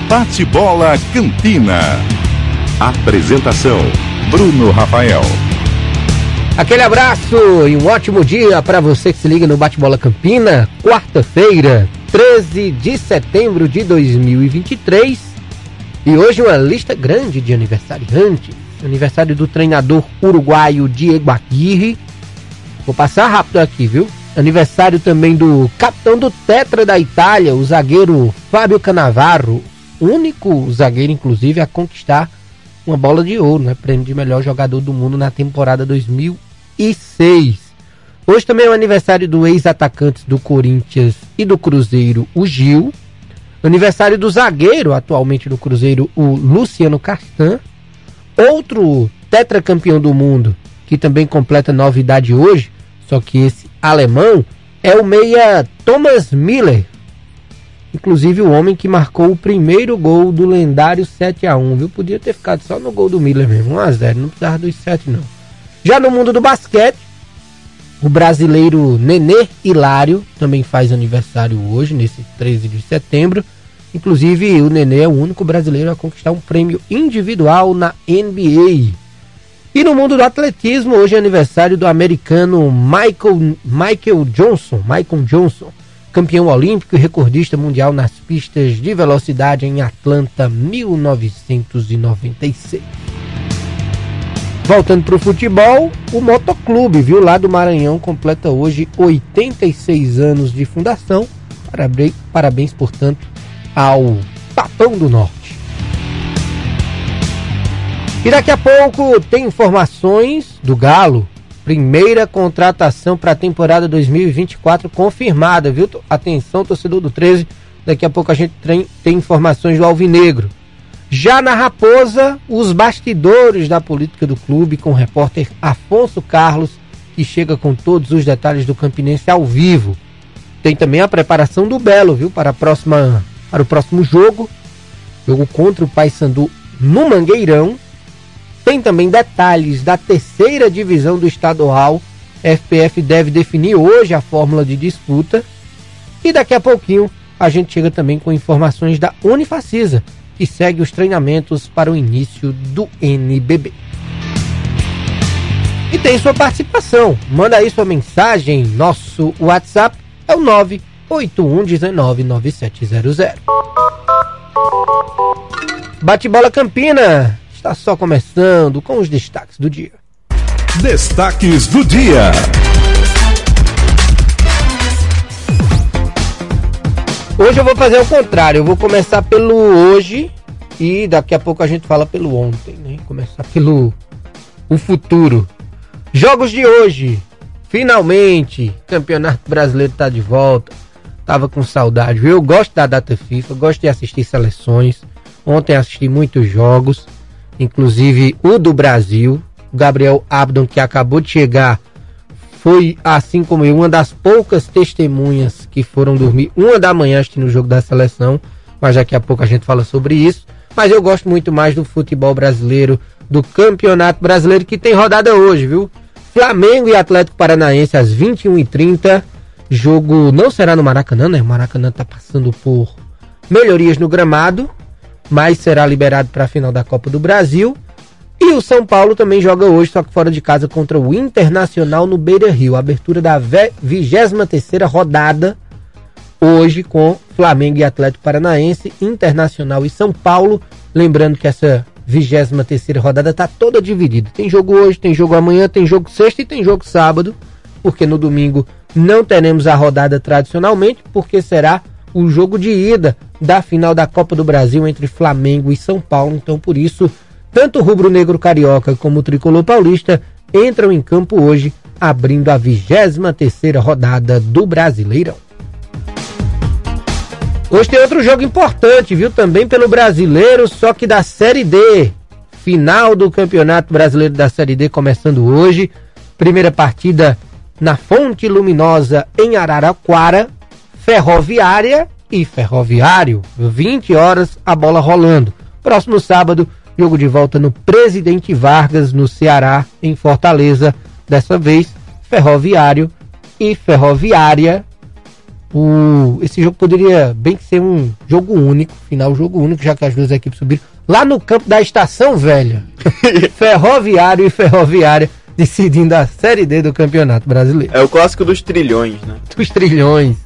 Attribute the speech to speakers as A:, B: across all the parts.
A: Bate-bola Campina. Apresentação: Bruno Rafael.
B: Aquele abraço e um ótimo dia para você que se liga no Bate-bola Campina. Quarta-feira, 13 de setembro de 2023. E hoje uma lista grande de aniversariantes. Aniversário do treinador uruguaio Diego Aguirre. Vou passar rápido aqui, viu? Aniversário também do capitão do Tetra da Itália, o zagueiro Fábio Cannavaro. Único zagueiro, inclusive, a conquistar uma bola de ouro, né? Prêmio de melhor jogador do mundo na temporada 2006. Hoje também é o aniversário do ex-atacante do Corinthians e do Cruzeiro, o Gil. Aniversário do zagueiro, atualmente do Cruzeiro, o Luciano Castan. Outro tetracampeão do mundo, que também completa novidade hoje, só que esse alemão, é o meia Thomas Miller. Inclusive o homem que marcou o primeiro gol do lendário 7-1, viu? Podia ter ficado só no gol do Miller mesmo, 1-0, não precisava dos 7 não. Já no mundo do basquete, o brasileiro Nenê Hilário também faz aniversário hoje, nesse 13 de setembro. Inclusive o Nenê é o único brasileiro a conquistar um prêmio individual na NBA. E no mundo do atletismo, hoje é aniversário do americano Michael Johnson, campeão olímpico e recordista mundial nas pistas de velocidade em Atlanta, 1996. Voltando para o futebol, o Motoclube, viu, lá do Maranhão, completa hoje 86 anos de fundação. Parabéns, portanto, ao Papão do Norte. E daqui a pouco tem informações do Galo. Primeira contratação para a temporada 2024 confirmada, viu? Atenção, torcedor do 13. Daqui a pouco a gente tem informações do Alvinegro. Já na Raposa, os bastidores da política do clube com o repórter Afonso Carlos, que chega com todos os detalhes do Campinense ao vivo. Tem também a preparação do Belo, viu? Para o próximo jogo contra o Paysandu no Mangueirão. Tem também detalhes da terceira divisão do estadual. FPF deve definir hoje a fórmula de disputa. E daqui a pouquinho a gente chega também com informações da Unifacisa, que segue os treinamentos para o início do NBB. E tem sua participação. Manda aí sua mensagem. Nosso WhatsApp é o 981199700. Bate-bola Campina está só começando com os destaques do dia.
A: Destaques do dia.
B: Hoje eu vou fazer o contrário, eu vou começar pelo hoje e daqui a pouco a gente fala pelo ontem, né? Começar pelo o futuro. Jogos de hoje, finalmente, Campeonato Brasileiro está de volta. Tava com saudade, viu? Eu gosto da data FIFA, gosto de assistir seleções. Ontem assisti muitos jogos, inclusive o do Brasil. O Gabriel Abdon, que acabou de chegar, foi, assim como eu, uma das poucas testemunhas que foram dormir 1 da manhã assistindo o jogo da seleção, mas daqui a pouco a gente fala sobre isso. Mas eu gosto muito mais do futebol brasileiro, do Campeonato Brasileiro, que tem rodada hoje, viu? Flamengo e Atlético Paranaense às 21h30. Jogo não será no Maracanã, né? O Maracanã tá passando por melhorias no gramado, mas será liberado para a final da Copa do Brasil. E o São Paulo também joga hoje, só que fora de casa, contra o Internacional no Beira-Rio. Abertura da 23ª rodada, hoje com Flamengo e Atlético Paranaense, Internacional e São Paulo. Lembrando que essa 23ª rodada está toda dividida. Tem jogo hoje, tem jogo amanhã, tem jogo sexta e tem jogo sábado, porque no domingo não teremos a rodada tradicionalmente, porque será o jogo de ida da final da Copa do Brasil entre Flamengo e São Paulo. Então, por isso, tanto o rubro-negro carioca como o tricolor paulista entram em campo hoje, abrindo a 23ª rodada do Brasileirão. Hoje tem outro jogo importante, viu? Também pelo Brasileiro, só que da Série D. Final do Campeonato Brasileiro da Série D começando hoje. Primeira partida na Fonte Luminosa, em Araraquara. Ferroviária e Ferroviário. 20 horas, a bola rolando. Próximo sábado, jogo de volta no Presidente Vargas, no Ceará, em Fortaleza. Dessa vez, Ferroviário e Ferroviária. Esse jogo poderia bem ser um jogo único, final jogo único, já que as duas equipes subiram. Lá no campo da Estação Velha, Ferroviário e Ferroviária decidindo a Série D do Campeonato Brasileiro.
C: É o clássico dos trilhões, né?
B: Dos trilhões.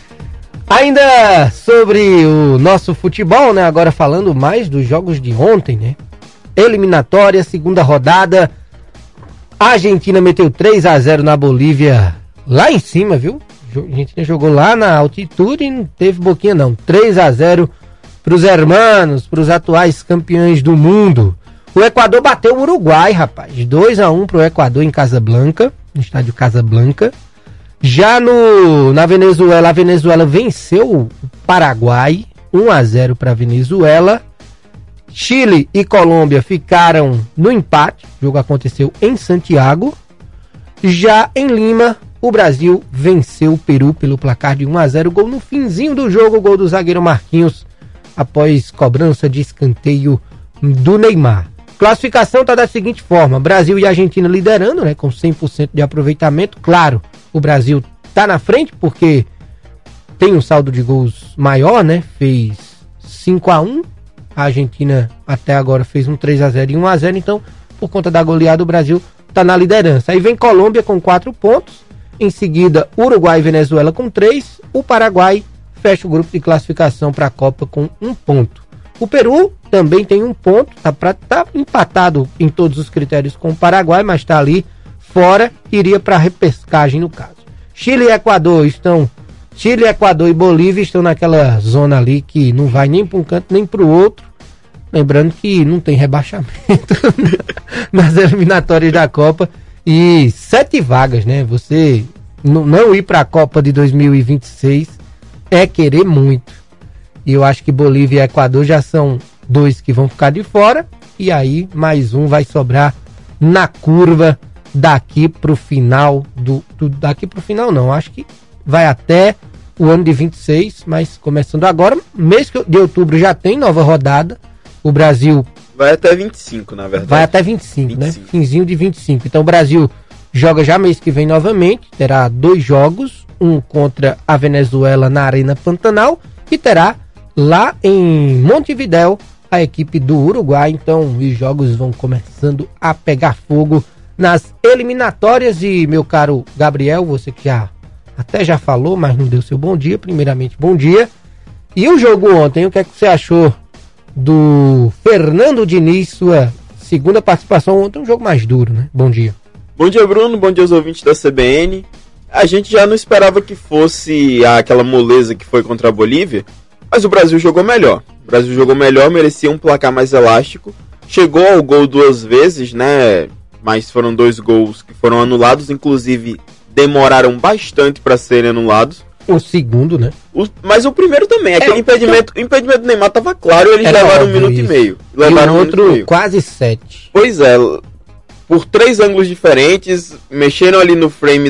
B: Ainda sobre o nosso futebol, né? Agora falando mais dos jogos de ontem, né? Eliminatória, segunda rodada. A Argentina meteu 3-0 na Bolívia, lá em cima, viu? A Argentina jogou lá na altitude e não teve boquinha não. 3-0 pros hermanos, pros atuais campeões do mundo. O Equador bateu o Uruguai, rapaz. 2-1 pro Equador em Casablanca, no estádio Casablanca. Já na Venezuela, a Venezuela venceu o Paraguai, 1-0 para a Venezuela. Chile e Colômbia ficaram no empate, o jogo aconteceu em Santiago. Já em Lima, o Brasil venceu o Peru pelo placar de 1-0, gol no finzinho do jogo, gol do zagueiro Marquinhos, após cobrança de escanteio do Neymar. Classificação está da seguinte forma: Brasil e Argentina liderando, né, com 100% de aproveitamento. Claro, o Brasil está na frente porque tem um saldo de gols maior, né? Fez 5-1. A Argentina até agora fez um 3-0 e 1-0. Então, por conta da goleada, o Brasil está na liderança. Aí vem Colômbia com 4 pontos. Em seguida, Uruguai e Venezuela com 3. O Paraguai fecha o grupo de classificação para a Copa com 1 ponto. O Peru também tem 1 ponto, tá empatado em todos os critérios com o Paraguai, mas está ali fora, iria para a repescagem no caso. Chile, Equador e Bolívia estão naquela zona ali que não vai nem para um canto nem para o outro. Lembrando que não tem rebaixamento nas eliminatórias da Copa e 7 vagas, né? Você não ir para a Copa de 2026 é querer muito. E eu acho que Bolívia e Equador já são 2 que vão ficar de fora. E aí mais um vai sobrar na curva daqui pro final daqui pro final não, acho que vai até o ano de 26, mas começando agora, mês de outubro já tem nova rodada. O Brasil
C: vai até 25, na verdade.
B: Vai até 25, né? Finzinho de 25. Então o Brasil joga já mês que vem novamente, terá 2 jogos, um contra a Venezuela na Arena Pantanal e terá lá em Montevidéu a equipe do Uruguai. Então os jogos vão começando a pegar fogo nas eliminatórias. E meu caro Gabriel, você que já falou, mas não deu seu bom dia. Primeiramente, bom dia. E o jogo ontem, o que é que você achou do Fernando Diniz, sua segunda participação ontem? Um jogo mais duro, né? Bom dia.
C: Bom dia, Bruno. Bom dia aos ouvintes da CBN. A gente já não esperava que fosse aquela moleza que foi contra a Bolívia, mas o Brasil jogou melhor. O Brasil jogou melhor, merecia um placar mais elástico. Chegou ao gol 2 vezes, né? Mas foram 2 gols que foram anulados, inclusive demoraram bastante para serem anulados.
B: O segundo, né?
C: Mas o primeiro também. Aquele impedimento do Neymar estava claro e eles levaram 1 minuto e meio.
B: Levaram outro quase 7.
C: Pois é, por 3 ângulos diferentes, mexeram ali no frame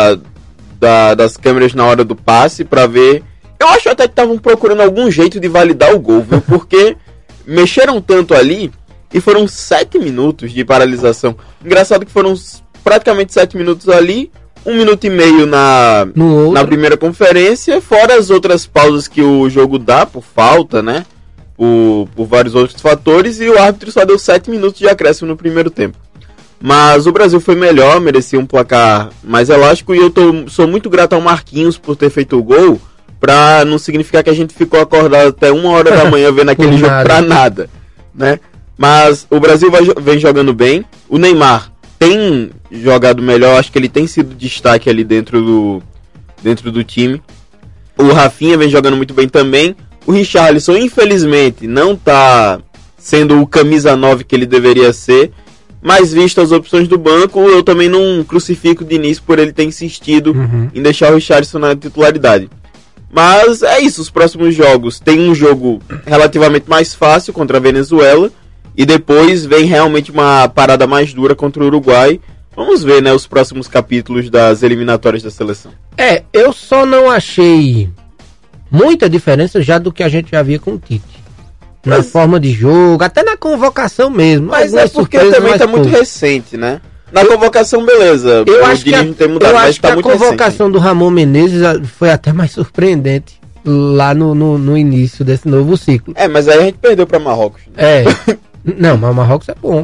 C: das câmeras na hora do passe para ver. Eu acho até que estavam procurando algum jeito de validar o gol, viu? Porque mexeram tanto ali e foram 7 minutos de paralisação. Engraçado que foram praticamente 7 minutos ali, 1 minuto e meio na primeira conferência, fora as outras pausas que o jogo dá por falta, né? Por vários outros fatores, e o árbitro só deu 7 minutos de acréscimo no primeiro tempo. Mas o Brasil foi melhor, merecia um placar mais elástico, e eu sou muito grato ao Marquinhos por ter feito o gol, pra não significar que a gente ficou acordado até 1 hora da manhã vendo aquele jogo pra nada, né? Mas o Brasil vem jogando bem. O Neymar tem jogado melhor, acho que ele tem sido destaque ali dentro do time. O Rafinha vem jogando muito bem também. O Richarlison, infelizmente, não tá sendo o camisa 9 que ele deveria ser, mas visto as opções do banco, eu também não crucifico o Diniz por ele ter insistido em deixar o Richarlison na titularidade. Mas é isso, os próximos jogos. Tem um jogo relativamente mais fácil contra a Venezuela, e depois vem realmente uma parada mais dura contra o Uruguai. Vamos ver, né, os próximos capítulos das eliminatórias da seleção.
B: Eu só não achei muita diferença já do que a gente já via com o Tite. Na forma de jogo, até na convocação mesmo.
C: Mas é porque também tá muito recente, né? Na convocação, beleza.
B: Eu acho que a convocação do Ramon Menezes foi até mais surpreendente lá no início desse novo ciclo.
C: Mas aí a gente perdeu para Marrocos.
B: Né? Não, mas o Marrocos é bom.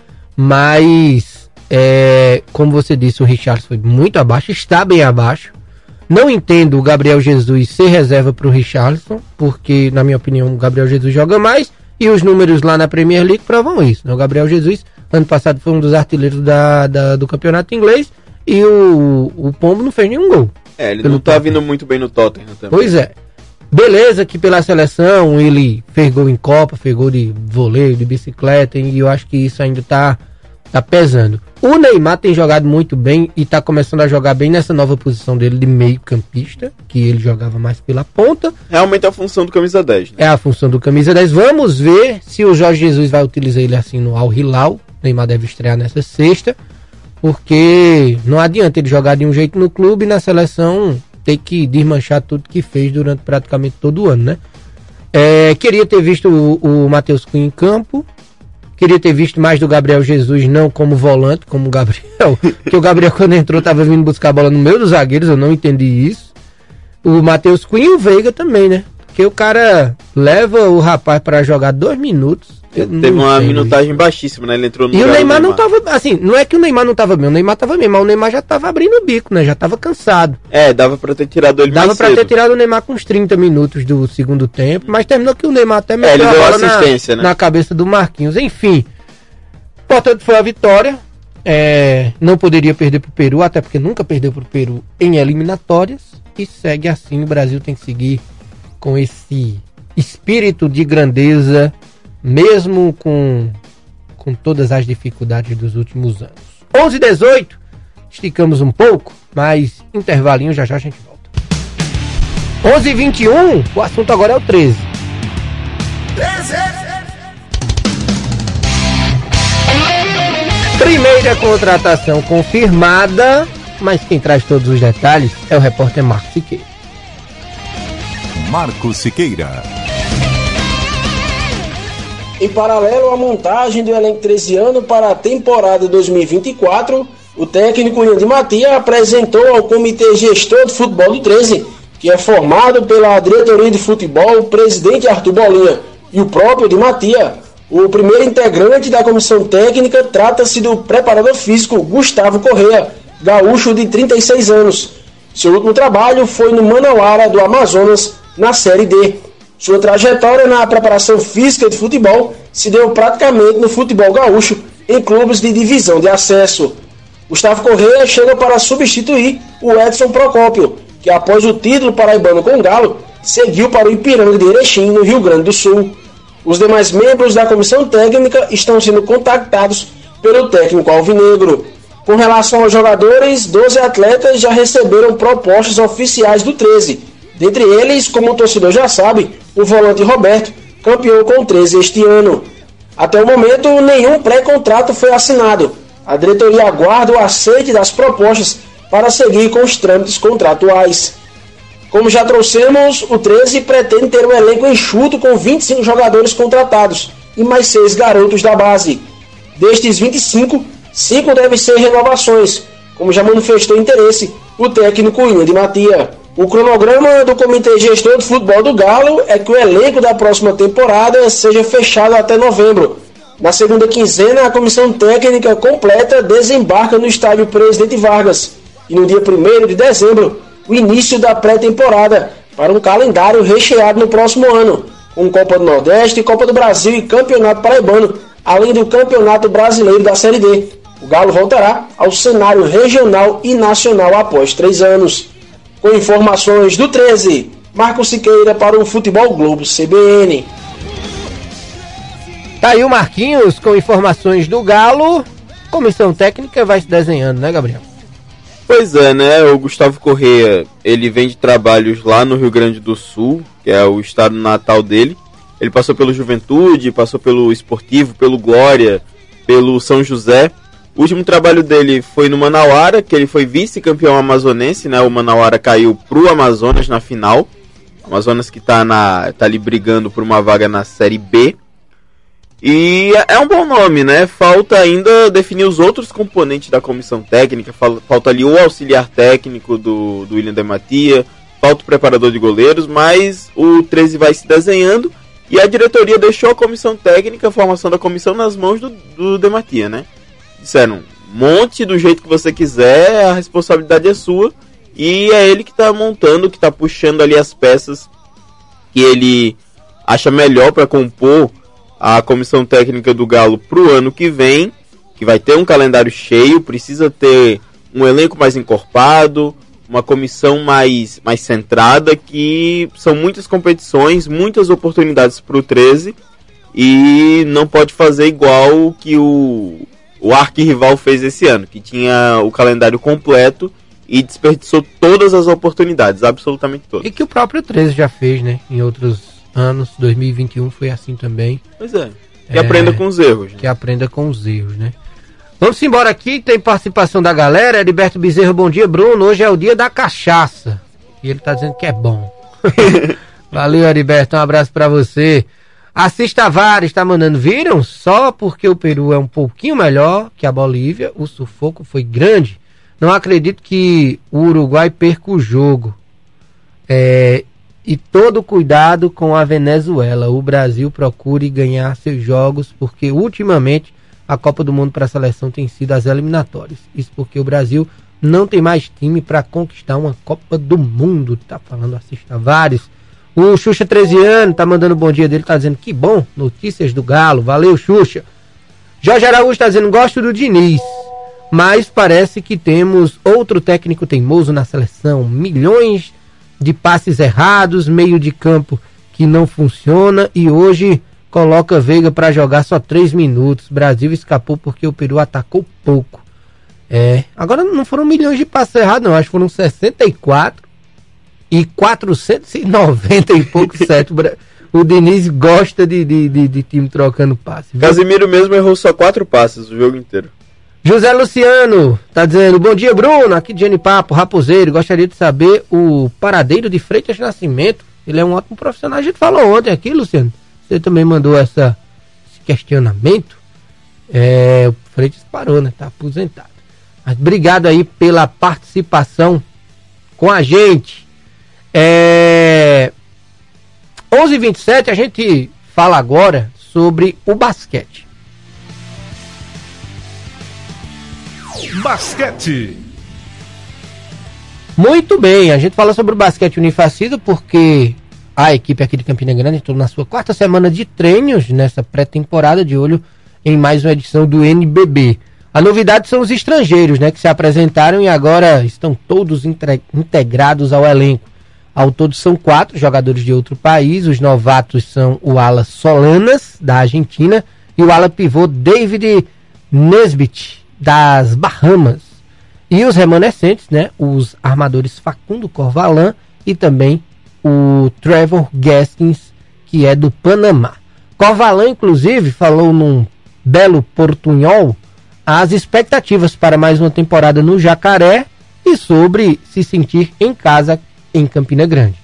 B: Mas, como você disse, o Richarlison foi muito abaixo, está bem abaixo. Não entendo o Gabriel Jesus ser reserva para o Richarlison, porque, na minha opinião, o Gabriel Jesus joga mais e os números lá na Premier League provam isso. Né? O Gabriel Jesus, ano passado, foi um dos artilheiros do campeonato inglês e o Pombo não fez nenhum gol.
C: Ele não tá vindo muito bem no Tottenham também.
B: Pois é. Beleza que pela seleção ele fez gol em Copa, fez gol de voleio, de bicicleta, e eu acho que isso ainda tá pesando. O Neymar tem jogado muito bem e tá começando a jogar bem nessa nova posição dele de meio campista, que ele jogava mais pela ponta.
C: Realmente é a função do camisa 10. Né?
B: É a função do camisa 10. Vamos ver se o Jorge Jesus vai utilizar ele assim no Al Hilal. O Neymar deve estrear nessa sexta, porque não adianta ele jogar de um jeito no clube e na seleção ter que desmanchar tudo que fez durante praticamente todo o ano, né? Queria ter visto o Matheus Cunha em campo. Queria ter visto mais do Gabriel Jesus, não como volante, como o Gabriel. Porque o Gabriel, quando entrou, estava vindo buscar a bola no meio dos zagueiros, eu não entendi isso. O Matheus Cunha e o Veiga também, né? Porque o cara leva o rapaz para jogar 2 minutos.
C: Teve uma minutagem baixíssima, né? Ele entrou no
B: E o Neymar não tava, assim, não é que o Neymar não tava bem, o Neymar tava bem, mas o Neymar já tava abrindo o bico, né? Já tava cansado.
C: Dava pra ter tirado ele mais cedo.
B: Dava pra ter tirado o Neymar com uns 30 minutos do segundo tempo, mas terminou que o Neymar até meteu a bola na cabeça do Marquinhos. Enfim, portanto foi a vitória. Não poderia perder pro Peru, até porque nunca perdeu pro Peru em eliminatórias, e segue assim. O Brasil tem que seguir com esse espírito de grandeza, mesmo com todas as dificuldades dos últimos anos. 11h18, esticamos um pouco, mas intervalinho, já a gente volta. 11h21, o assunto agora é o 13. Primeira contratação confirmada, mas quem traz todos os detalhes é o repórter Marcos Siqueira.
A: Marcos Siqueira.
D: Em paralelo à montagem do elenco 13ano para a temporada 2024, o técnico Ian Di Mattia apresentou ao Comitê Gestor de Futebol do 13, que é formado pela diretoria de futebol, o presidente Arthur Bolinha e o próprio Di Mattia. O primeiro integrante da comissão técnica trata-se do preparador físico Gustavo Correa, gaúcho de 36 anos. Seu último trabalho foi no Manauara do Amazonas, na Série D. Sua trajetória na preparação física de futebol se deu praticamente no futebol gaúcho, em clubes de divisão de acesso. Gustavo Correa chega para substituir o Edson Procópio, que após o título paraibano com o Galo, seguiu para o Ipiranga de Erechim, no Rio Grande do Sul. Os demais membros da comissão técnica estão sendo contactados pelo técnico alvinegro. Com relação aos jogadores, 12 atletas já receberam propostas oficiais do 13. Dentre eles, como o torcedor já sabe, o volante Roberto, campeão com o 13 este ano. Até o momento, nenhum pré-contrato foi assinado. A diretoria aguarda o aceite das propostas para seguir com os trâmites contratuais. Como já trouxemos, o 13 pretende ter um elenco enxuto com 25 jogadores contratados e mais 6 garotos da base. Destes 25, 5 devem ser renovações, como já manifestou interesse o técnico Ian Di Mattia. O cronograma do Comitê Gestor de Futebol do Galo é que o elenco da próxima temporada seja fechado até novembro. Na segunda quinzena, a comissão técnica completa desembarca no estádio Presidente Vargas. E no dia 1º de dezembro, o início da pré-temporada, para um calendário recheado no próximo ano, com Copa do Nordeste, Copa do Brasil e Campeonato Paraibano, além do Campeonato Brasileiro da Série D. O Galo voltará ao cenário regional e nacional após 3 anos. Com informações do 13, Marcos Siqueira para o Futebol Globo CBN.
B: Tá aí o Marquinhos com informações do Galo. Comissão técnica vai se desenhando, né, Gabriel?
C: Pois é, né? O Gustavo Correa, ele vem de trabalhos lá no Rio Grande do Sul, que é o estado natal dele. Ele passou pelo Juventude, passou pelo Esportivo, pelo Glória, pelo São José. O último trabalho dele foi no Manauara, que ele foi vice-campeão amazonense, né? O Manauara caiu pro Amazonas na final. O Amazonas que tá ali brigando por uma vaga na Série B. E é um bom nome, né? Falta ainda definir os outros componentes da comissão técnica. Falta ali o auxiliar técnico do William De Matia, falta o preparador de goleiros, mas o 13 vai se desenhando e a diretoria deixou a comissão técnica, a formação da comissão nas mãos do De Matia, né? Disseram, monte do jeito que você quiser, a responsabilidade é sua, e é ele que está montando, que está puxando ali as peças que ele acha melhor para compor a comissão técnica do Galo para o ano que vem, que vai ter um calendário cheio, precisa ter um elenco mais encorpado, uma comissão mais centrada, que são muitas competições, muitas oportunidades para o 13, e não pode fazer igual que o arquirrival fez esse ano, que tinha o calendário completo e desperdiçou todas as oportunidades, absolutamente todas.
B: E que o próprio 13 já fez, né, em outros anos, 2021 foi assim também.
C: Pois é, que aprenda com os erros. Né?
B: Que aprenda com os erros, né? Vamos embora aqui, tem participação da galera. Heriberto Bezerra, bom dia, Bruno. Hoje é o dia da cachaça. E ele tá dizendo que é bom. Valeu, Heriberto, um abraço pra você. Assis Tavares tá mandando, viram? Só porque o Peru é um pouquinho melhor que a Bolívia, o sufoco foi grande. Não acredito que o Uruguai perca o jogo. E todo cuidado com a Venezuela. O Brasil procure ganhar seus jogos, porque ultimamente a Copa do Mundo para a seleção tem sido as eliminatórias. Isso porque o Brasil não tem mais time para conquistar uma Copa do Mundo. Tá falando Assis Tavares. O Xuxa 13 anos tá mandando um bom dia dele, tá dizendo que bom, notícias do Galo. Valeu, Xuxa. Jorge Araújo tá dizendo, gosto do Diniz, mas parece que temos outro técnico teimoso na seleção. Milhões de passes errados, meio de campo que não funciona, e hoje coloca Veiga para jogar só 3 minutos. Brasil escapou porque o Peru atacou pouco. Agora não foram milhões de passes errados, não. Acho que foram 64 e 490 e pouco certo. O Diniz gosta de time trocando passes.
C: Casimiro mesmo errou só 4 passes o jogo inteiro.
B: José Luciano tá dizendo, bom dia, Bruno, aqui de Genipapo, Raposeiro, gostaria de saber o paradeiro de Freitas Nascimento. Ele é um ótimo profissional. A gente falou ontem aqui, Luciano, você também mandou esse questionamento. O Freitas parou, né? Tá aposentado. Mas obrigado aí pela participação com a gente. 11h27, a gente fala agora sobre o basquete.
A: Basquete.
B: Muito bem, a gente fala sobre o basquete Unifacisa porque a equipe aqui de Campina Grande entrou na sua 4ª semana de treinos nessa pré-temporada, de olho em mais uma edição do NBB. A novidade são os estrangeiros, né, que se apresentaram e agora estão todos integrados ao elenco. Ao todo são 4 jogadores de outro país. Os novatos são o ala Solanas, da Argentina, e o ala pivô David Nesbitt, das Bahamas. E os remanescentes, né, os armadores Facundo Corvalan e também o Trevor Gaskins, que é do Panamá. Corvalan, inclusive, falou num belo portunhol as expectativas para mais uma temporada no Jacaré e sobre se sentir em casa em Campina Grande.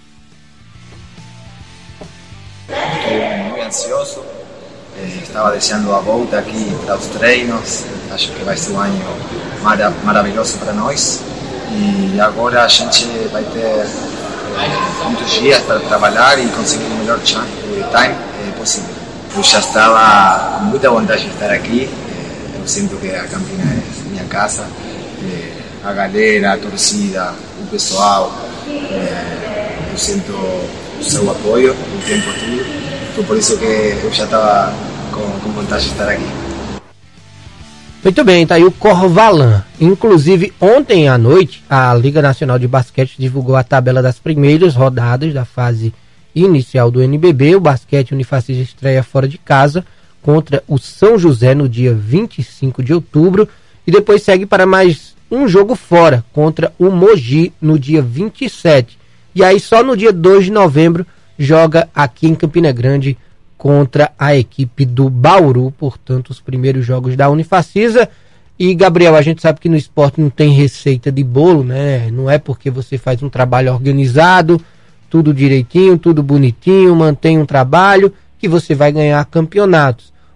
E: Estou muy ansioso, estaba deseando a volta aqui para os treinos, acho que vai ser um ano maravilhoso para nós e agora a gente vai ter muitos dias para trabalhar e conseguir o melhor time possível. Eu já estava com muita vontade de estar aqui, eu sinto que a Campina é minha casa, a galera, a torcida, o pessoal, eu sinto o seu apoio o tempo todo. Foi por isso que eu já estava com vontade de estar aqui.
B: Muito bem, tá aí o Corvalan. Inclusive, ontem à noite, a Liga Nacional de Basquete divulgou a tabela das primeiras rodadas da fase inicial do NBB. O basquete Unifacisa estreia fora de casa contra o São José no dia 25 de outubro e depois segue para mais um jogo fora contra o Mogi no dia 27. E aí só no dia 2 de novembro joga aqui em Campina Grande contra a equipe do Bauru, portanto os primeiros jogos da Unifacisa. E Gabriel, a gente sabe que no esporte não tem receita de bolo, né? Não é porque você faz um trabalho organizado, tudo direitinho, tudo bonitinho, mantém um trabalho, que você vai ganhar campeonatos.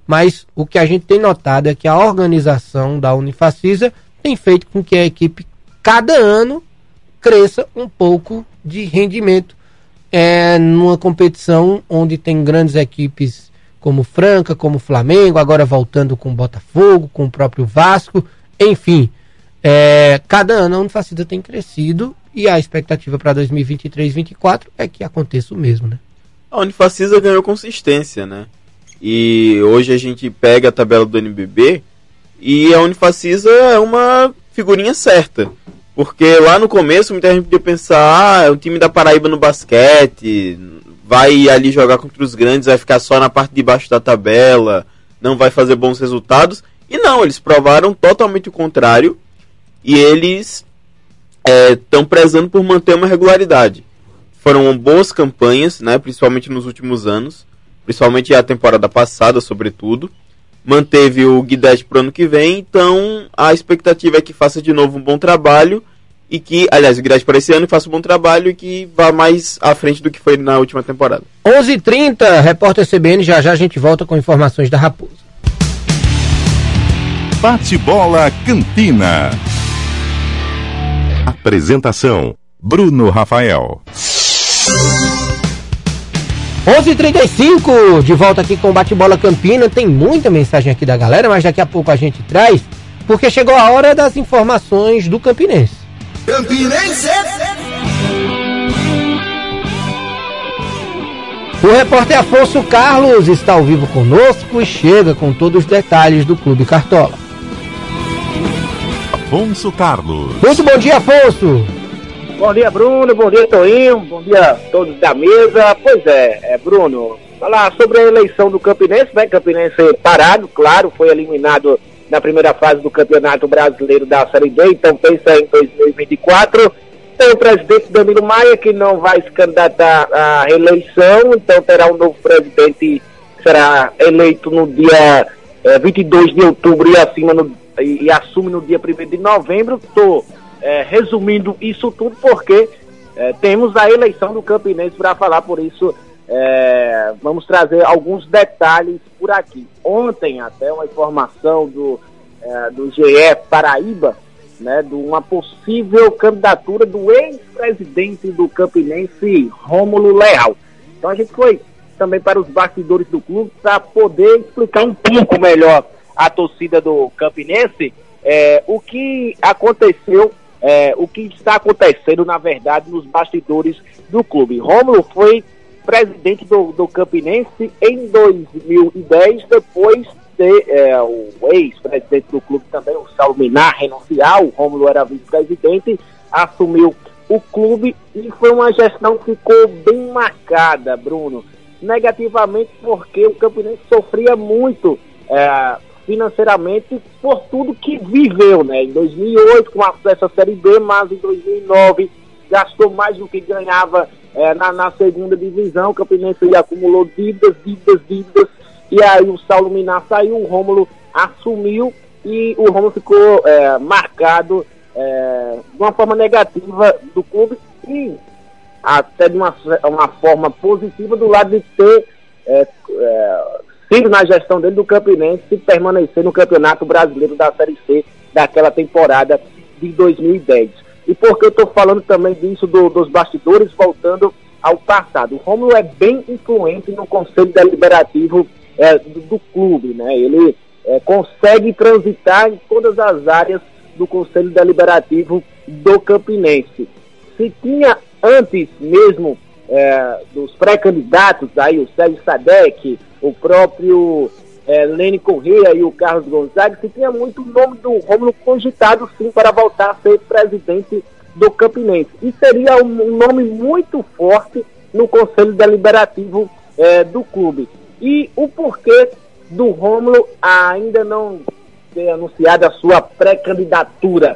B: mas o que a gente tem notado é que a organização da Unifacisa tem feito com que a equipe, cada ano, cresça um pouco de rendimento numa competição onde tem grandes equipes como Franca, como Flamengo, agora voltando com o Botafogo, com o próprio Vasco, enfim, cada ano a Unifacisa tem crescido e a expectativa para 2023-2024 é que aconteça o mesmo, né?
C: A Unifacisa ganhou consistência, né? E hoje a gente pega a tabela do NBB e a Unifacisa é uma figurinha certa. Porque lá no começo muita gente podia pensar, é um time da Paraíba no basquete, vai ali jogar contra os grandes, vai ficar só na parte de baixo da tabela, não vai fazer bons resultados. E não, eles provaram totalmente o contrário e eles estão prezando por manter uma regularidade. Foram boas campanhas, né, principalmente nos últimos anos, principalmente a temporada passada, sobretudo. Manteve o Guidetti para o ano que vem, então a expectativa é que faça de novo um bom trabalho e que, aliás, o Guidetti para esse ano faça um bom trabalho e que vá mais à frente do que foi na última temporada.
B: 11h30, repórter CBN, já a gente volta com informações da Raposa.
A: Bate-bola Campina. Apresentação: Bruno Rafael.
B: 11h35, de volta aqui com o Bate-Bola Campina. Tem muita mensagem aqui da galera, mas daqui a pouco a gente traz, porque chegou a hora das informações do Campinense. O repórter Afonso Carlos está ao vivo conosco e chega com todos os detalhes do Clube Cartola.
A: Afonso Carlos.
B: Muito bom dia, Afonso.
F: Bom dia, Bruno. Bom dia, Toinho. Bom dia a todos da mesa. Pois Bruno, falar sobre a eleição do Campinense, né? Campinense parado, claro, foi eliminado na primeira fase do Campeonato Brasileiro da Série D, então pensa em 2024. Tem o presidente Danilo Maia, que não vai se candidatar à reeleição, então terá um novo presidente que será eleito no dia 22 de outubro e assume no dia 1º de novembro. Estou resumindo isso tudo porque temos a eleição do Campinense para falar, por isso vamos trazer alguns detalhes por aqui. Ontem, até uma informação do GE Paraíba, né, de uma possível candidatura do ex-presidente do Campinense, Rômulo Leal. Então a gente foi também para os bastidores do clube para poder explicar um pouco melhor à torcida do Campinense o que aconteceu, o que está acontecendo, na verdade, nos bastidores do clube. Rômulo foi presidente do Campinense em 2010, depois de o ex-presidente do clube também, o Saulo Minar, renunciar. O Rômulo era vice-presidente, assumiu o clube e foi uma gestão que ficou bem marcada, Bruno, negativamente, porque o Campinense sofria muito financeiramente por tudo que viveu, né? Em 2008 com acesso à Série B, mas em 2009 gastou mais do que ganhava na segunda divisão. O Campinense acumulou dívidas, e aí o Saulo Minar saiu, o Rômulo assumiu e o Rômulo ficou marcado de uma forma negativa do clube e até de uma forma positiva do lado de ter sido na gestão dele do Campinense e permanecer no Campeonato Brasileiro da Série C daquela temporada de 2010. E por que eu estou falando também disso dos bastidores, voltando ao passado? O Rômulo é bem influente no Conselho Deliberativo do clube, né? Ele consegue transitar em todas as áreas do Conselho Deliberativo do Campinense. Se tinha antes mesmo dos pré-candidatos, aí o Sérgio Sadek, o próprio Lene Corrêa e o Carlos Gonzaga, se tinha muito o nome do Rômulo cogitado sim para voltar a ser presidente do Campinense. E seria um nome muito forte no Conselho Deliberativo do clube. E o porquê do Rômulo ainda não ter anunciado a sua pré-candidatura?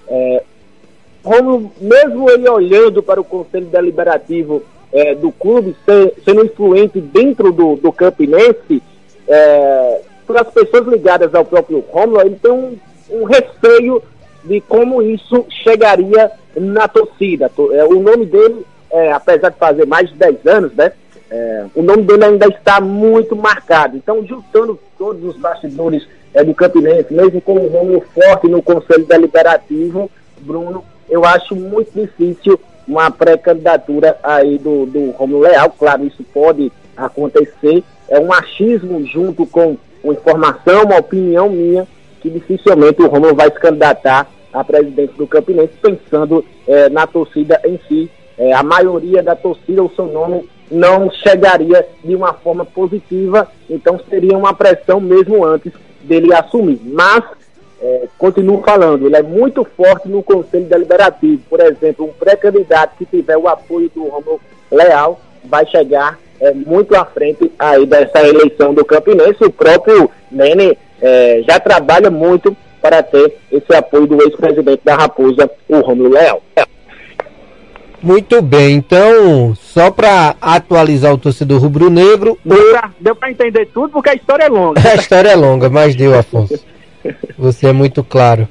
F: Rômulo, mesmo ele olhando para o Conselho Deliberativo do clube, sendo influente dentro do Campinense, para as pessoas ligadas ao próprio Rômulo, ele tem um receio de como isso chegaria na torcida. O nome dele, apesar de fazer mais de 10 anos, né, o nome dele ainda está muito marcado. Então, juntando todos os bastidores do Campinense, mesmo com o Rômulo forte no Conselho Deliberativo, Bruno, eu acho muito difícil uma pré-candidatura aí do Rômulo Leal. Claro, isso pode acontecer. É um achismo junto com uma informação, uma opinião minha, que dificilmente o Rômulo vai se candidatar a presidente do Campinense, pensando na torcida em si. A maioria da torcida, o seu nome não chegaria de uma forma positiva, então seria uma pressão mesmo antes dele assumir. Mas, continuo falando, ele é muito forte no Conselho Deliberativo. Por exemplo, um pré-candidato que tiver o apoio do Rômulo Leal vai chegar muito à frente aí dessa eleição do Campinense. O próprio Nene já trabalha muito para ter esse apoio do ex-presidente da Raposa, o Rômulo Leal.
B: Muito bem, então, só para atualizar o torcedor rubro-negro...
F: Deu para entender tudo, porque a história é longa.
B: A história é longa, mas deu, Afonso. Você é muito claro.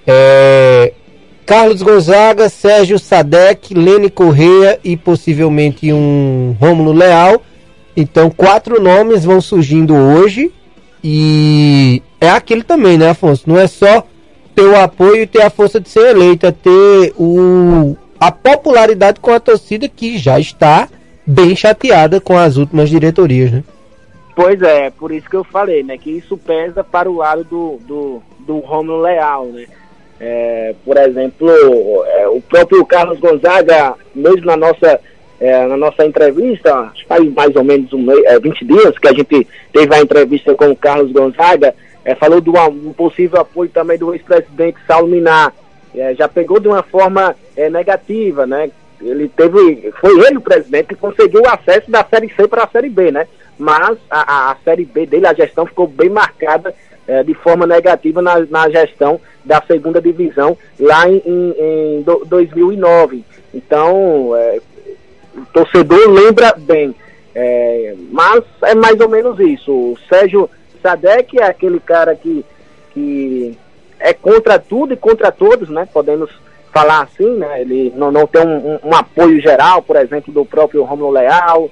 B: Carlos Gonzaga, Sérgio Sadek, Lene Correia e possivelmente um Rômulo Leal. Então, 4 nomes vão surgindo hoje. E é aquilo também, né, Afonso? Não é só ter o apoio e ter a força de ser eleito, é ter a popularidade com a torcida, que já está bem chateada com as últimas diretorias, né?
F: Pois é, por isso que eu falei, né, que isso pesa para o lado do Rômulo Leal, né? Por exemplo, o próprio Carlos Gonzaga, mesmo na nossa entrevista, acho que faz mais ou menos 20 dias que a gente teve a entrevista com o Carlos Gonzaga, falou de um possível apoio também do ex-presidente Saulo Minar. Já pegou de uma forma negativa, né? Foi ele o presidente que conseguiu o acesso da Série C para a Série B, né? Mas a Série B dele, a gestão ficou bem marcada de forma negativa na gestão da segunda divisão lá em 2009. Então, o torcedor lembra bem. Mas é mais ou menos isso. O Sérgio Sadek é aquele cara que é contra tudo e contra todos, né? Podemos falar assim, né? Ele não tem um apoio geral, por exemplo, do próprio Rômulo Leal,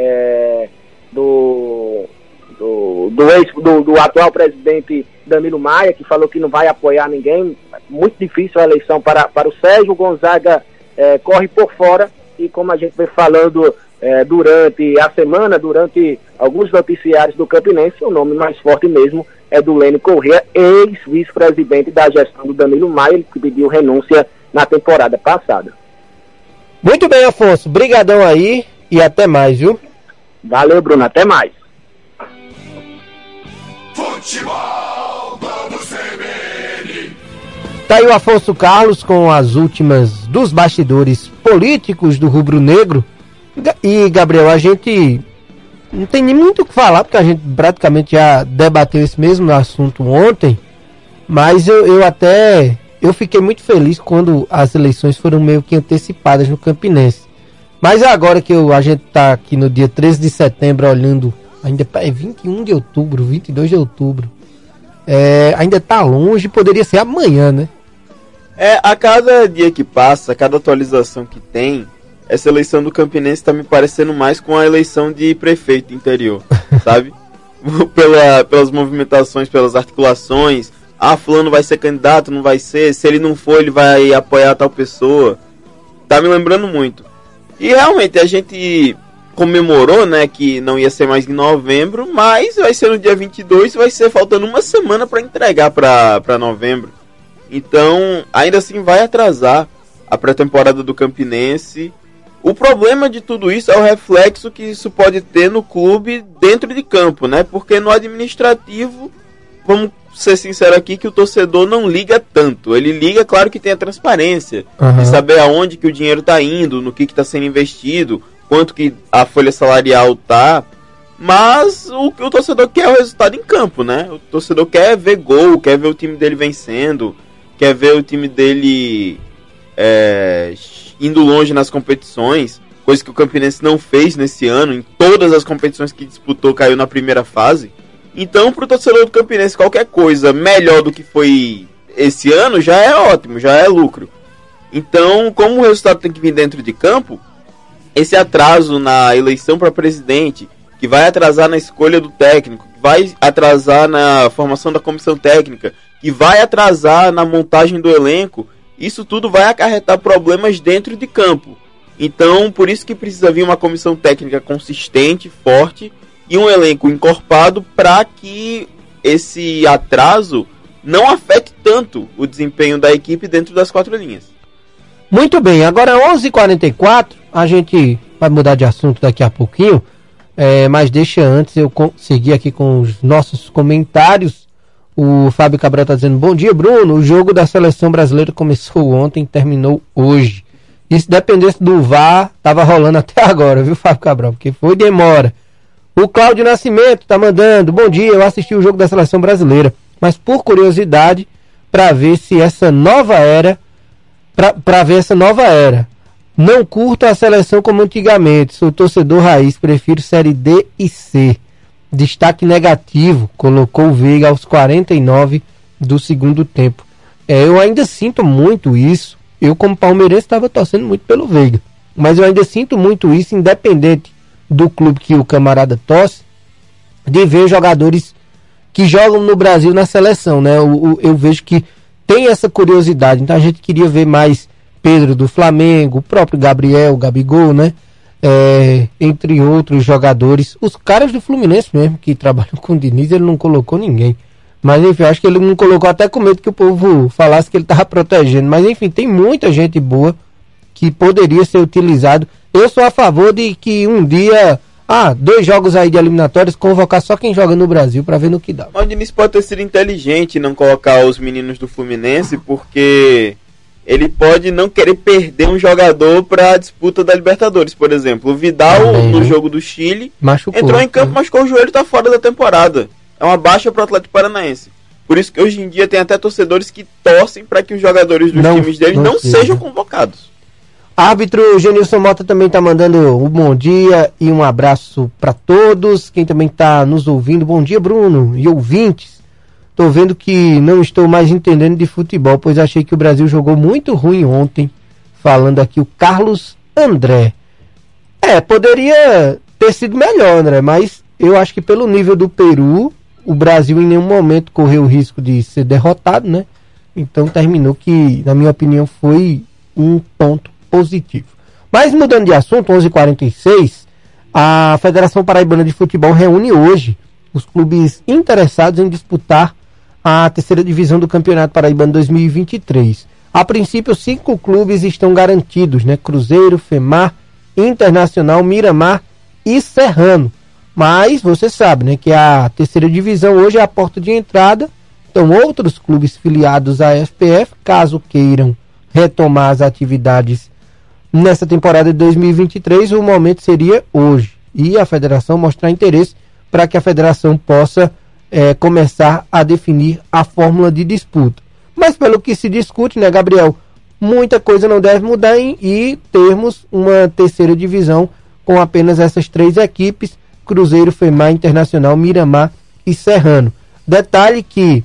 F: do atual presidente Danilo Maia, que falou que não vai apoiar ninguém. Muito difícil a eleição para o Sérgio. Gonzaga corre por fora, e como a gente vem falando durante a semana, durante alguns noticiários do Campinense, o nome mais forte mesmo é do Lene Correia, ex-vice-presidente da gestão do Danilo Maia, que pediu renúncia na temporada passada.
B: Muito bem, Afonso. Brigadão aí e até mais, viu?
F: Valeu, Bruno. Até mais.
A: Futebol, vamos ver.
B: Tá aí o Afonso Carlos com as últimas dos bastidores políticos do Rubro Negro. E, Gabriel, a gente não tem nem muito o que falar, porque a gente praticamente já debateu esse mesmo assunto ontem, mas eu fiquei muito feliz quando as eleições foram meio que antecipadas no Campinense. Mas agora que a gente tá aqui no dia 13 de setembro olhando, ainda é 21 de outubro, 22 de outubro, ainda tá longe, poderia ser amanhã, né?
C: A cada dia que passa, a cada atualização que tem, essa eleição do Campinense tá me parecendo mais com a eleição de prefeito interior, sabe? Pelas movimentações, pelas articulações. Fulano vai ser candidato, não vai ser. Se ele não for, ele vai apoiar tal pessoa. Tá me lembrando muito. E realmente a gente comemorou, né, que não ia ser mais em novembro, mas vai ser no dia 22 e vai ser faltando uma semana para entregar para novembro. Então, ainda assim vai atrasar a pré-temporada do Campinense. O problema de tudo isso é o reflexo que isso pode ter no clube dentro de campo, né? Porque no administrativo, vamos ser sinceros aqui, que o torcedor não liga tanto. Ele liga, claro que tem a transparência, de saber aonde que o dinheiro está indo, no que está sendo investido, quanto que a folha salarial tá. Mas o que o torcedor quer é o resultado em campo, né? O torcedor quer ver gol, quer ver o time dele vencendo, quer ver o time dele indo longe nas competições, coisa que o Campinense não fez nesse ano. Em todas as competições que disputou, caiu na primeira fase. Então, pro torcedor do Campinense, qualquer coisa melhor do que foi esse ano já é ótimo, já é lucro. Então, como o resultado tem que vir dentro de campo, esse atraso na eleição para presidente, que vai atrasar na escolha do técnico, que vai atrasar na formação da comissão técnica, que vai atrasar na montagem do elenco, isso tudo vai acarretar problemas dentro de campo. Então, por isso que precisa vir uma comissão técnica consistente, forte e um elenco encorpado para que esse atraso não afete tanto o desempenho da equipe dentro das quatro linhas.
B: Muito bem, agora 11h44, a gente vai mudar de assunto daqui a pouquinho, mas deixa antes eu seguir aqui com os nossos comentários. O Fábio Cabral está dizendo: bom dia, Bruno, o jogo da seleção brasileira começou ontem e terminou hoje. E se dependesse do VAR, tava rolando até agora, viu, Fábio Cabral? Porque foi demora. O Cláudio Nascimento tá mandando: bom dia, eu assisti o jogo da seleção brasileira, mas por curiosidade, para ver se essa nova era, para ver essa nova era. Não curto a seleção como antigamente, sou torcedor raiz, prefiro Série D e C. Destaque negativo, colocou o Veiga aos 49 do segundo tempo. Eu ainda sinto muito isso. Eu, como palmeirense, estava torcendo muito pelo Veiga. Mas eu ainda sinto muito isso, independente do clube que o camarada torce, de ver jogadores que jogam no Brasil na seleção, né? Eu vejo que tem essa curiosidade. Então a gente queria ver mais Pedro do Flamengo, o próprio Gabriel, Gabigol, né? Entre outros jogadores. Os caras do Fluminense mesmo, que trabalham com o Diniz, ele não colocou ninguém. Mas enfim, acho que ele não colocou até com medo que o povo falasse que ele estava protegendo. Mas enfim, tem muita gente boa que poderia ser utilizado. Eu sou a favor de que um dia, 2 jogos aí de eliminatórias, convocar só quem joga no Brasil para ver no que dá.
C: Mas o Diniz pode ter sido inteligente não colocar os meninos do Fluminense, porque ele pode não querer perder um jogador para a disputa da Libertadores, por exemplo. O Vidal, no jogo do Chile, entrou em campo, machucou o joelho e está fora da temporada. É uma baixa para o Atlético Paranaense. Por isso que hoje em dia tem até torcedores que torcem para que os jogadores dos times deles não sejam convocados.
B: Árbitro Genilson Mota também está mandando um bom dia e um abraço para todos. Quem também está nos ouvindo, bom dia, Bruno e ouvintes. Estou vendo que não estou mais entendendo de futebol, pois achei que o Brasil jogou muito ruim ontem. Falando aqui o Carlos André. Poderia ter sido melhor, André, mas eu acho que pelo nível do Peru, o Brasil em nenhum momento correu o risco de ser derrotado, né? Então terminou que, na minha opinião, foi um ponto positivo. Mas mudando de assunto, 11h46, a Federação Paraibana de Futebol reúne hoje os clubes interessados em disputar a terceira divisão do Campeonato Paraibano 2023. A princípio, 5 clubes estão garantidos, né? Cruzeiro, FEMAR, Internacional, Miramar e Serrano. Mas você sabe, né, que a terceira divisão hoje é a porta de entrada. Então outros clubes filiados à FPF, caso queiram retomar as atividades nessa temporada de 2023, o momento seria hoje. E a federação mostrar interesse para que a federação possa começar a definir a fórmula de disputa. Mas pelo que se discute, né, Gabriel, muita coisa não deve mudar e termos uma terceira divisão com apenas essas 3 equipes: Cruzeiro, FEMAR, Internacional, Miramar e Serrano. Detalhe que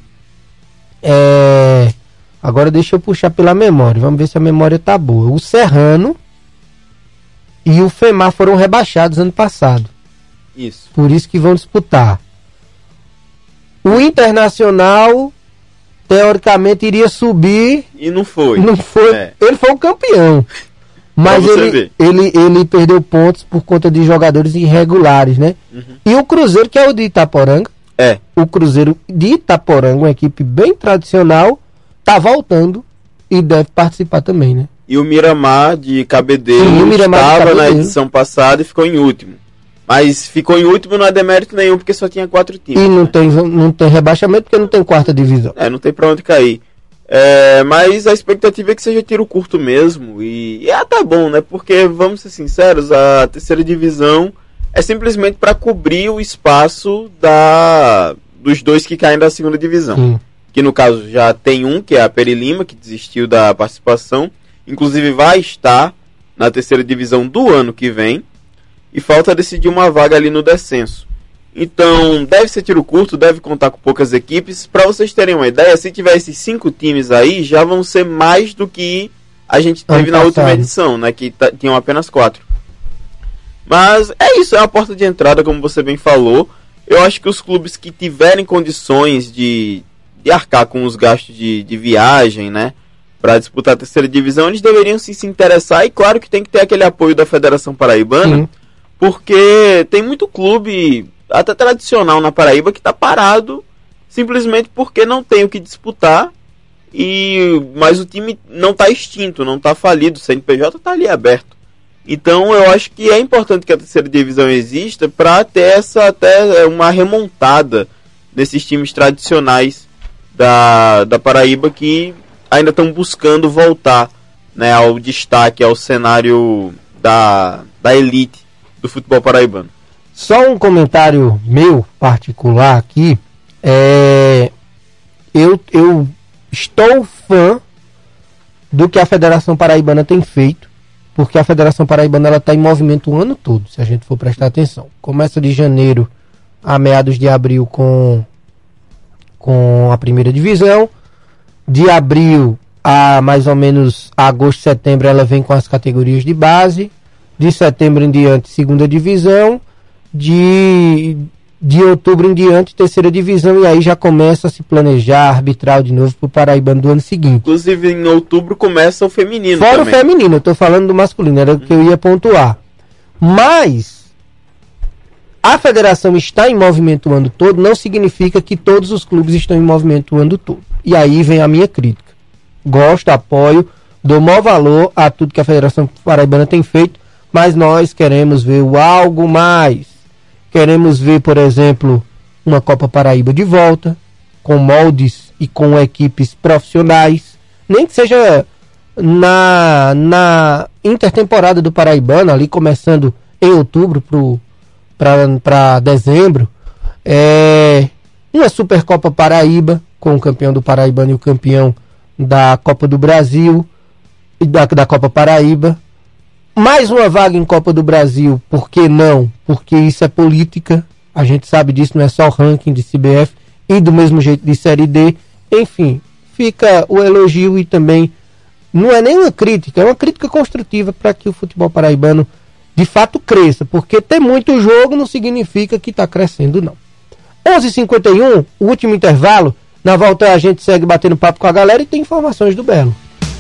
B: agora deixa eu puxar pela memória, vamos ver se a memória tá boa. O Serrano e o FEMAR foram rebaixados ano passado.
C: Isso.
B: Por isso que vão disputar. O Internacional teoricamente iria subir
C: e não foi.
B: Ele foi o campeão. Mas ele perdeu pontos por conta de jogadores irregulares, né? Uhum. E o Cruzeiro, que é o de Itaporanga. O Cruzeiro de Itaporanga, uma equipe bem tradicional, tá voltando e deve participar também, né?
C: E o Miramar de Cabedelo estava na edição passada e ficou em último. Mas ficou em último, não é demérito nenhum, porque só tinha 4 times.
B: E não tem rebaixamento, porque não tem quarta divisão.
C: Não tem pra onde cair. Mas a expectativa é que seja tiro curto mesmo. E é até bom, né? Porque, vamos ser sinceros, a terceira divisão é simplesmente para cobrir o espaço dos 2 que caem da segunda divisão.
B: Sim.
C: Que no caso já tem um, que é a Peri Lima, que desistiu da participação. Inclusive vai estar na terceira divisão do ano que vem. E falta decidir uma vaga ali no descenso. Então, deve ser tiro curto, deve contar com poucas equipes. Para vocês terem uma ideia, se tiver esses 5 times aí, já vão ser mais do que a gente teve na última edição, né? Que tinham apenas 4. Mas é isso, é uma porta de entrada, como você bem falou. Eu acho que os clubes que tiverem condições de arcar com os gastos de viagem, né, para disputar a terceira divisão, eles deveriam sim se interessar. E claro que tem que ter aquele apoio da Federação Paraibana, sim, porque tem muito clube, até tradicional na Paraíba, que está parado simplesmente porque não tem o que disputar. Mas o time não está extinto, não está falido, o CNPJ está ali aberto. Então eu acho que é importante que a terceira divisão exista para ter até uma remontada nesses times tradicionais da Paraíba que ainda estão buscando voltar, né, ao destaque, ao cenário da elite do futebol paraibano.
B: Só um comentário meu particular aqui. Eu estou fã do que a Federação Paraibana tem feito, porque a Federação Paraibana está em movimento o ano todo, se a gente for prestar atenção. Começa de janeiro a meados de abril com a primeira divisão. De abril a mais ou menos agosto, setembro, ela vem com as categorias de base. De setembro em diante, segunda divisão. De outubro em diante, terceira divisão, e aí já começa a se planejar arbitral de novo pro Paraibano do ano seguinte.
C: Inclusive em outubro começa o feminino.
B: Fora
C: também.
B: O feminino, eu tô falando do masculino, era o que eu ia pontuar. Mas a federação está em movimento o ano todo, não significa que todos os clubes estão em movimento o ano todo. E aí vem a minha crítica. Gosto, apoio, dou maior valor a tudo que a Federação Paraibana tem feito, mas nós queremos ver algo mais. Queremos ver, por exemplo, uma Copa Paraíba de volta, com moldes e com equipes profissionais, nem que seja na intertemporada do Paraibano, ali começando em outubro para dezembro, uma Supercopa Paraíba, com o campeão do Paraibano e o campeão da Copa do Brasil, e da Copa Paraíba. Mais uma vaga em Copa do Brasil, por que não? Porque isso é política, a gente sabe disso, não é só ranking de CBF, e do mesmo jeito de Série D. Enfim, fica o elogio e também não é nem uma crítica, é uma crítica construtiva para que o futebol paraibano de fato cresça, porque ter muito jogo não significa que está crescendo, não. 11h51, o último intervalo. Na volta a gente segue batendo papo com a galera e tem informações do Belo.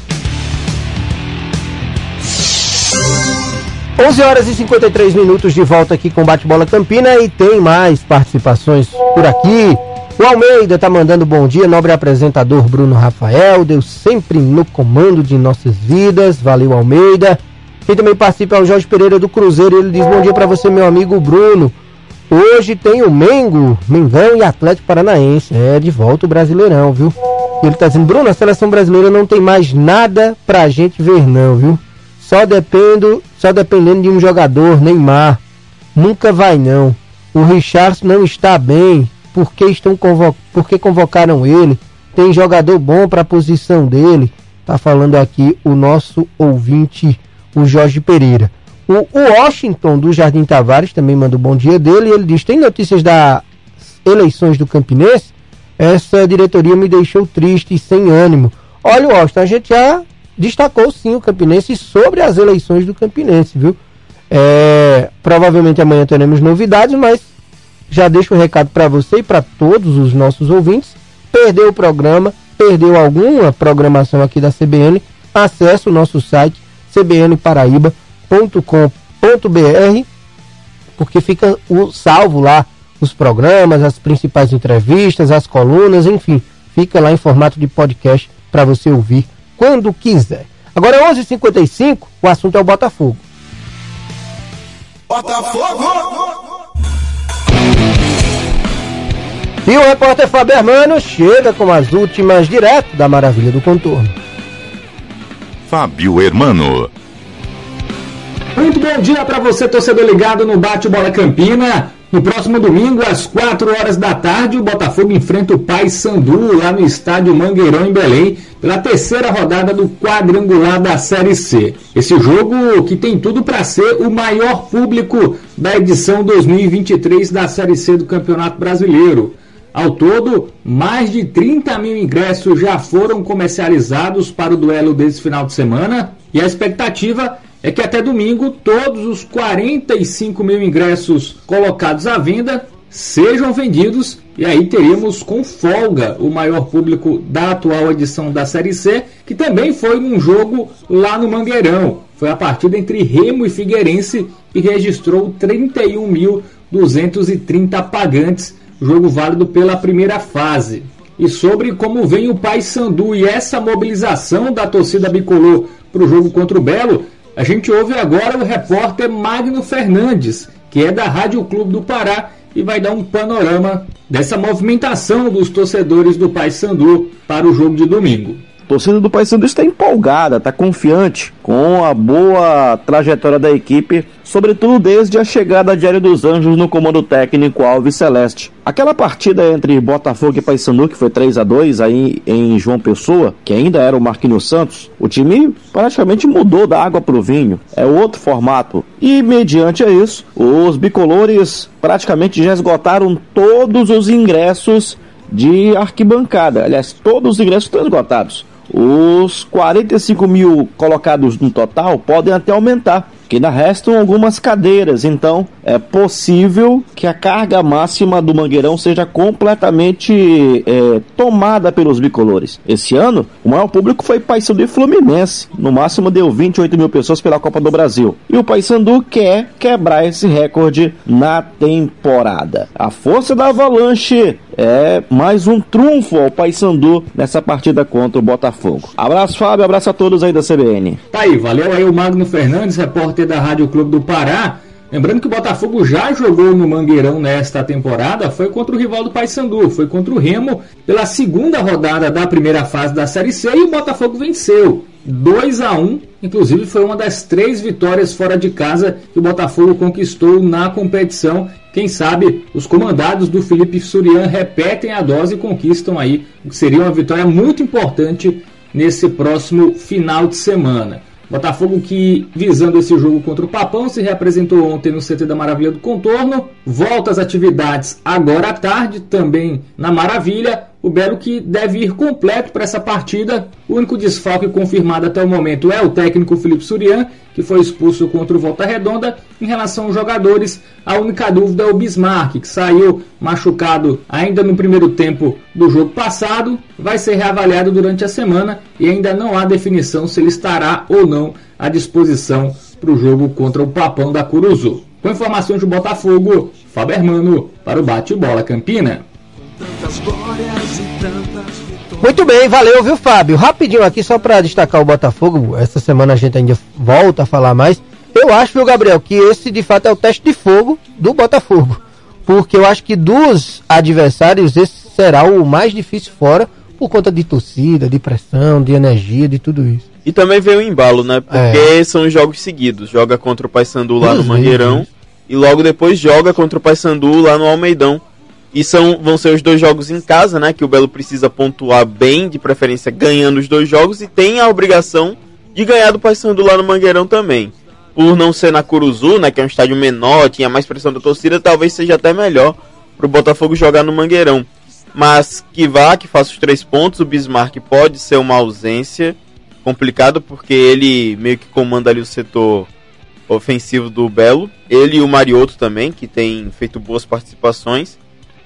B: 11h53 de volta aqui com Bate-Bola Campina, e tem mais participações por aqui. O Almeida tá mandando bom dia, nobre apresentador Bruno Rafael, Deus sempre no comando de nossas vidas, valeu Almeida. Quem também participa é o Jorge Pereira do Cruzeiro, ele diz bom dia para você, meu amigo Bruno. Hoje tem o Mengão e Atlético Paranaense, de volta o Brasileirão, viu? Ele tá dizendo, Bruno, a seleção brasileira não tem mais nada pra gente ver não, viu? Só dependendo de um jogador, Neymar. Nunca vai não. O Richarlison não está bem. Por que convocaram ele? Tem jogador bom para a posição dele. Tá falando aqui o nosso ouvinte, o Jorge Pereira. O Washington do Jardim Tavares também manda o bom dia dele. E ele diz, tem notícias das eleições do Campinense? Essa diretoria me deixou triste e sem ânimo. Olha, Washington, a gente já destacou sim o Campinense sobre as eleições do Campinense, viu? Provavelmente amanhã teremos novidades, mas já deixo o recado para você e para todos os nossos ouvintes. Perdeu o programa, perdeu alguma programação aqui da CBN, acesse o nosso site cbnparaíba.com.br, porque fica salvo lá os programas, as principais entrevistas, as colunas, enfim, fica lá em formato de podcast para você ouvir quando quiser. Agora é 11h55, o assunto é o Botafogo.
A: Botafogo!
B: E o repórter Fábio Hermano chega com as últimas direto da Maravilha do Contorno.
A: Fábio Hermano.
G: Muito bom dia para você, torcedor ligado no Bate-Bola Campina. No próximo domingo, às 4h da tarde, o Botafogo enfrenta o Paysandu lá no estádio Mangueirão, em Belém, pela terceira rodada do quadrangular da Série C. Esse jogo que tem tudo para ser o maior público da edição 2023 da Série C do Campeonato Brasileiro. Ao todo, mais de 30 mil ingressos já foram comercializados para o duelo desse final de semana, e a expectativa é que até domingo todos os 45 mil ingressos colocados à venda sejam vendidos, e aí teríamos com folga o maior público da atual edição da Série C, que também foi num jogo lá no Mangueirão. Foi a partida entre Remo e Figueirense e registrou 31.230 pagantes, jogo válido pela primeira fase. E sobre como vem o Paysandu e essa mobilização da torcida bicolor para o jogo contra o Belo, a gente ouve agora o repórter Magno Fernandes, que é da Rádio Clube do Pará, e vai dar um panorama dessa movimentação dos torcedores do Paysandu para o jogo de domingo.
H: A torcida do Paysandu está empolgada, está confiante com a boa trajetória da equipe, sobretudo desde a chegada de Hélio dos Anjos no comando técnico Alves Celeste. Aquela partida entre Botafogo e Paysandu, que foi 3-2 aí em João Pessoa, que ainda era o Marquinhos Santos, o time praticamente mudou da água para o vinho, é outro formato. E mediante a isso, os bicolores praticamente já esgotaram todos os ingressos de arquibancada. Aliás, todos os ingressos estão esgotados. Os 45 mil colocados no total podem até aumentar, porque ainda restam algumas cadeiras, então é possível que a carga máxima do Mangueirão seja completamente tomada pelos bicolores. Esse ano, o maior público foi Paysandu e Fluminense, no máximo deu 28 mil pessoas pela Copa do Brasil, e o Paysandu quer quebrar esse recorde na temporada. A força da Avalanche é mais um trunfo ao Paysandu nessa partida contra o Botafogo. Abraço, Fábio, abraço a todos aí da CBN.
G: Tá aí, valeu aí o Magno Fernandes, repórter da Rádio Clube do Pará. Lembrando que o Botafogo já jogou no Mangueirão nesta temporada, foi contra o rival do Paysandu, foi contra o Remo pela segunda rodada da primeira fase da Série C, e o Botafogo venceu 2-1, inclusive foi uma das 3 vitórias fora de casa que o Botafogo conquistou na competição. Quem sabe os comandados do Felipe Surian repetem a dose e conquistam aí o que seria uma vitória muito importante nesse próximo final de semana. Botafogo que, visando esse jogo contra o Papão, se reapresentou ontem no CT da Maravilha do Contorno, volta às atividades agora à tarde, também na Maravilha. O Belo que deve ir completo para essa partida. O único desfalque confirmado até o momento é o técnico Felipe Surian, que foi expulso contra o Volta Redonda. Em relação aos jogadores, a única dúvida é o Bismarck, que saiu machucado ainda no primeiro tempo do jogo passado. Vai ser reavaliado durante a semana e ainda não há definição se ele estará ou não à disposição para o jogo contra o Papão da Curuzu. Com informações do Botafogo, Fábio Hermano para o Bate-Bola Campina.
B: Muito bem, valeu, viu, Fábio? Rapidinho aqui, só para destacar o Botafogo, essa semana a gente ainda volta a falar mais. Eu acho, viu, Gabriel, que esse de fato é o teste de fogo do Botafogo, porque eu acho que dos adversários esse será o mais difícil fora, por conta de torcida, de pressão, de energia, de tudo isso.
C: E também veio o embalo, né? Porque são os jogos seguidos. Joga contra o Paysandu lá no Mangueirão e logo depois joga contra o Paysandu lá no Almeidão. E vão ser os 2 jogos em casa, né? Que o Belo precisa pontuar bem, de preferência ganhando os 2 jogos, e tem a obrigação de ganhar do Paysandu lá no Mangueirão também. Por não ser na Curuzu, né? Que é um estádio menor, tinha mais pressão da torcida, talvez seja até melhor pro Botafogo jogar no Mangueirão. Mas que faça os 3 pontos. O Bismarck pode ser uma ausência complicado, porque ele meio que comanda ali o setor ofensivo do Belo. Ele e o Mariotto também, que tem feito boas participações.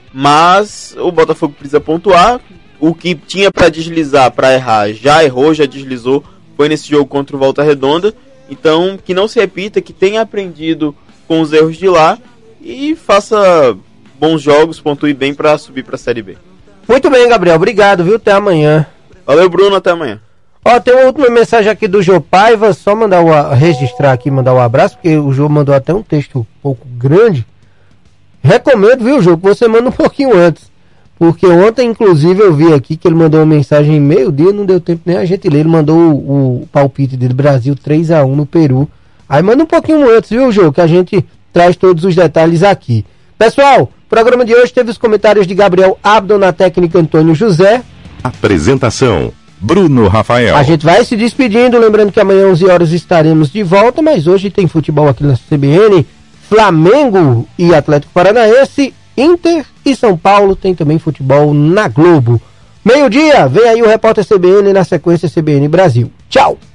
C: Mas o Botafogo precisa pontuar. O que tinha para deslizar, para errar, já errou, já deslizou. Foi nesse jogo contra o Volta Redonda. Então, que não se repita, que tenha aprendido com os erros de lá e faça bons jogos, pontue bem para subir para a Série B.
B: Muito bem, Gabriel. Obrigado, viu? Até amanhã.
C: Valeu, Bruno. Até amanhã.
B: Ó, tem uma última mensagem aqui do Jô Paiva. Só registrar aqui, mandar um abraço, porque o Jô mandou até um texto um pouco grande. Recomendo, viu, Jô, que você manda um pouquinho antes. Porque ontem, inclusive, eu vi aqui que ele mandou uma mensagem meio-dia, não deu tempo nem a gente ler. Ele mandou o palpite dele, Brasil 3-1 no Peru. Aí manda um pouquinho antes, viu, Jô, que a gente traz todos os detalhes aqui. Pessoal, o programa de hoje teve os comentários de Gabriel Abdon, na técnica Antônio José.
A: Apresentação, Bruno Rafael.
B: A gente vai se despedindo, lembrando que amanhã 11 horas estaremos de volta, mas hoje tem futebol aqui na CBN. Flamengo e Atlético Paranaense, Inter e São Paulo, tem também futebol na Globo. Meio-dia, vem aí o repórter CBN, na sequência CBN Brasil. Tchau!